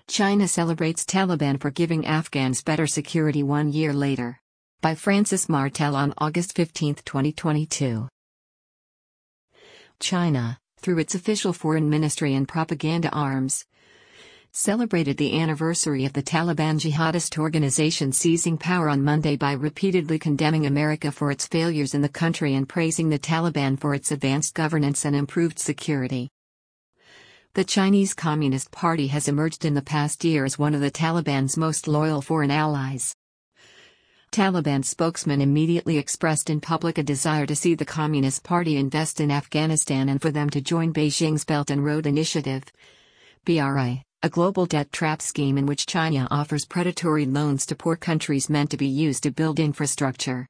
China celebrates Taliban for giving Afghans better security 1 year later. By Francis Martel on August 15, 2022. China, through its official foreign ministry and propaganda arms, celebrated the anniversary of the Taliban jihadist organization seizing power on Monday by repeatedly condemning America for its failures in the country and praising the Taliban for its advanced governance and improved security. The Chinese Communist Party has emerged in the past year as one of the Taliban's most loyal foreign allies. Taliban spokesman immediately expressed in public a desire to see the Communist Party invest in Afghanistan and for them to join Beijing's Belt and Road Initiative (BRI), a global debt trap scheme in which China offers predatory loans to poor countries meant to be used to build infrastructure.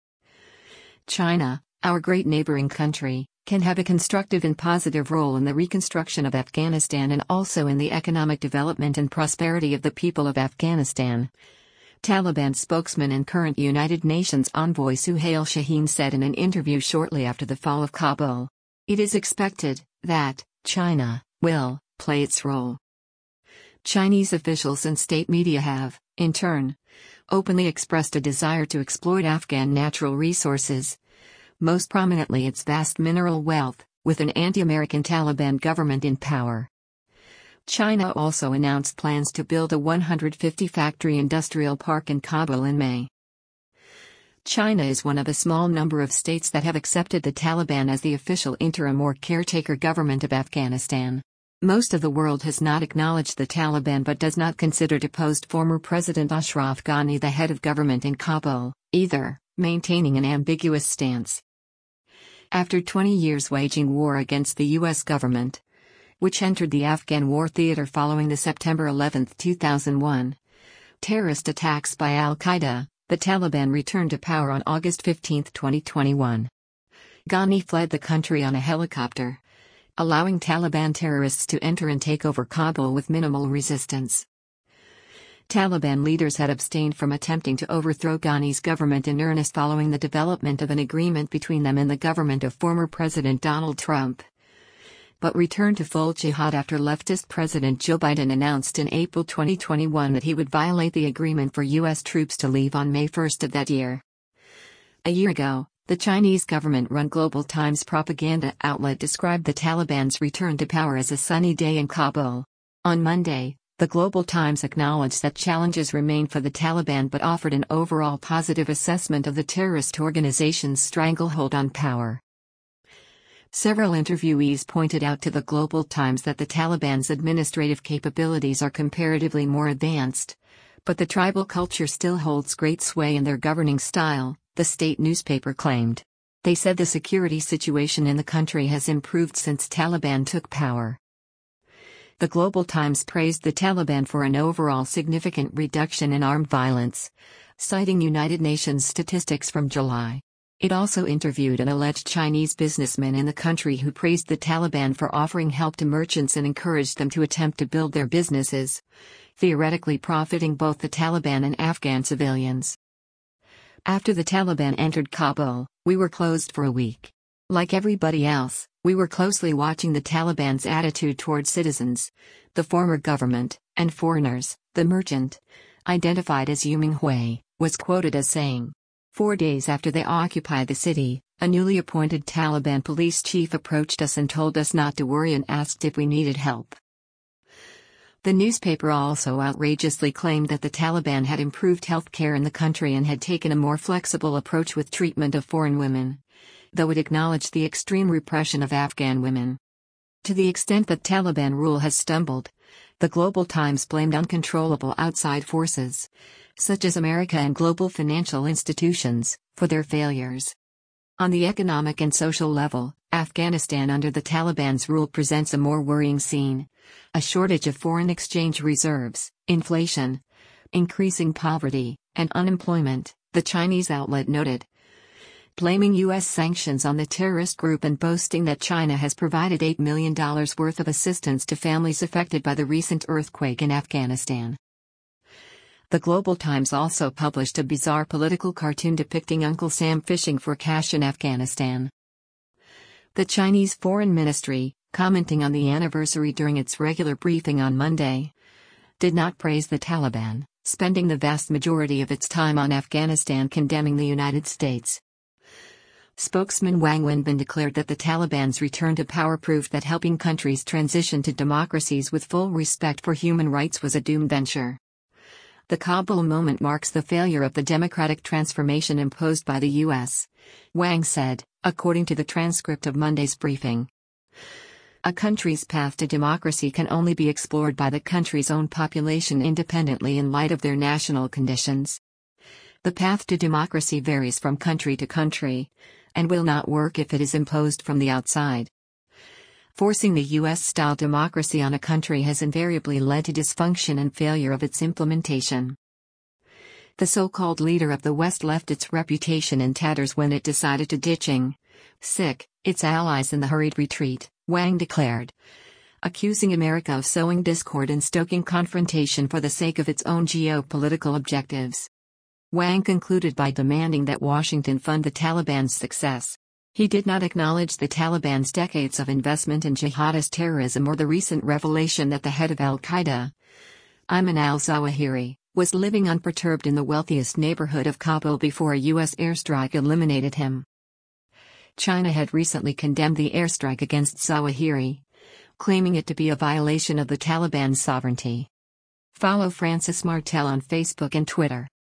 China, our great neighboring country, can have a constructive and positive role in the reconstruction of Afghanistan and also in the economic development and prosperity of the people of Afghanistan, Taliban spokesman and current United Nations envoy Suhail Shaheen said in an interview shortly after the fall of Kabul. It is expected that China will play its role. Chinese officials and state media have, in turn, openly expressed a desire to exploit Afghan natural resources, most prominently its vast mineral wealth, with an anti-American Taliban government in power. China also announced plans to build a 150-factory industrial park in Kabul in May. China is one of a small number of states that have accepted the Taliban as the official interim or caretaker government of Afghanistan. Most of the world has not acknowledged the Taliban but does not consider deposed former President Ashraf Ghani the head of government in Kabul, either, maintaining an ambiguous stance. After 20 years waging war against the U.S. government, which entered the Afghan war theater following the September 11, 2001, terrorist attacks by al-Qaeda, the Taliban returned to power on August 15, 2021. Ghani fled the country on a helicopter, allowing Taliban terrorists to enter and take over Kabul with minimal resistance. Taliban leaders had abstained from attempting to overthrow Ghani's government in earnest following the development of an agreement between them and the government of former President Donald Trump, but returned to full jihad after leftist President Joe Biden announced in April 2021 that he would violate the agreement for U.S. troops to leave on May 1 of that year. A year ago, the Chinese government-run Global Times propaganda outlet described the Taliban's return to power as a sunny day in Kabul. On Monday, the Global Times acknowledged that challenges remain for the Taliban but offered an overall positive assessment of the terrorist organization's stranglehold on power. Several interviewees pointed out to the Global Times that the Taliban's administrative capabilities are comparatively more advanced, but the tribal culture still holds great sway in their governing style, the state newspaper claimed. They said the security situation in the country has improved since Taliban took power. The Global Times praised the Taliban for an overall significant reduction in armed violence, citing United Nations statistics from July. It also interviewed an alleged Chinese businessman in the country who praised the Taliban for offering help to merchants and encouraged them to attempt to build their businesses, theoretically profiting both the Taliban and Afghan civilians. After the Taliban entered Kabul, we were closed for a week. Like everybody else, we were closely watching the Taliban's attitude toward citizens, the former government, and foreigners, the merchant, identified as Yu Minghui, was quoted as saying. 4 days after they occupied the city, a newly appointed Taliban police chief approached us and told us not to worry and asked if we needed help. The newspaper also outrageously claimed that the Taliban had improved health care in the country and had taken a more flexible approach with treatment of foreign women, though it acknowledged the extreme repression of Afghan women. To the extent that Taliban rule has stumbled, the Global Times blamed uncontrollable outside forces, such as America and global financial institutions, for their failures. On the economic and social level, Afghanistan under the Taliban's rule presents a more worrying scene: a shortage of foreign exchange reserves, inflation, increasing poverty, and unemployment, the Chinese outlet noted, blaming U.S. sanctions on the terrorist group and boasting that China has provided $8 million worth of assistance to families affected by the recent earthquake in Afghanistan. The Global Times also published a bizarre political cartoon depicting Uncle Sam fishing for cash in Afghanistan. The Chinese Foreign Ministry, commenting on the anniversary during its regular briefing on Monday, did not praise the Taliban, spending the vast majority of its time on Afghanistan condemning the United States. Spokesman Wang Wenbin declared that the Taliban's return to power proved that helping countries transition to democracies with full respect for human rights was a doomed venture. The Kabul moment marks the failure of the democratic transformation imposed by the U.S., Wang said, according to the transcript of Monday's briefing. A country's path to democracy can only be explored by the country's own population independently in light of their national conditions. The path to democracy varies from country to country, and will not work if it is imposed from the outside. Forcing the U.S.-style democracy on a country has invariably led to dysfunction and failure of its implementation. The so-called leader of the West left its reputation in tatters when it decided to ditching its allies in the hurried retreat, Wang declared, accusing America of sowing discord and stoking confrontation for the sake of its own geopolitical objectives. Wang concluded by demanding that Washington fund the Taliban's success. He did not acknowledge the Taliban's decades of investment in jihadist terrorism or the recent revelation that the head of al-Qaeda, Ayman al-Zawahiri, was living unperturbed in the wealthiest neighborhood of Kabul before a U.S. airstrike eliminated him. China had recently condemned the airstrike against Zawahiri, claiming it to be a violation of the Taliban's sovereignty. Follow Francis Martel on Facebook and Twitter.